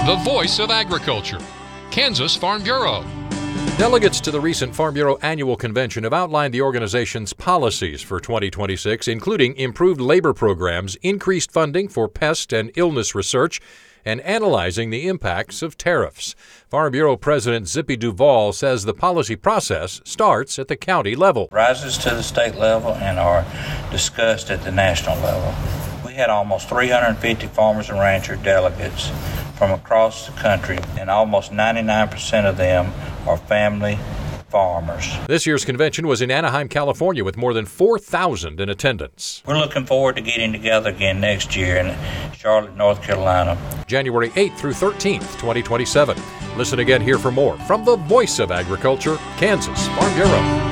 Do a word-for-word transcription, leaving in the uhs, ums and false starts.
the voice of agriculture, Kansas Farm Bureau. Delegates to the recent Farm Bureau Annual Convention have outlined the organization's policies for twenty twenty-six, including improved labor programs, increased funding for pest and illness research, and analyzing the impacts of tariffs. Farm Bureau President Zippy Duvall says the policy process starts at the county level. Rises to the state level and are discussed at the national level. We had almost three hundred fifty farmers and rancher delegates from across the country, and almost ninety-nine percent of them are family farmers. This year's convention was in Anaheim, California, with more than four thousand in attendance. We're looking forward to getting together again next year in Charlotte, North Carolina. January eighth through thirteenth, twenty twenty-seven. Listen again here for more from the Voice of Agriculture, Kansas Farm Bureau.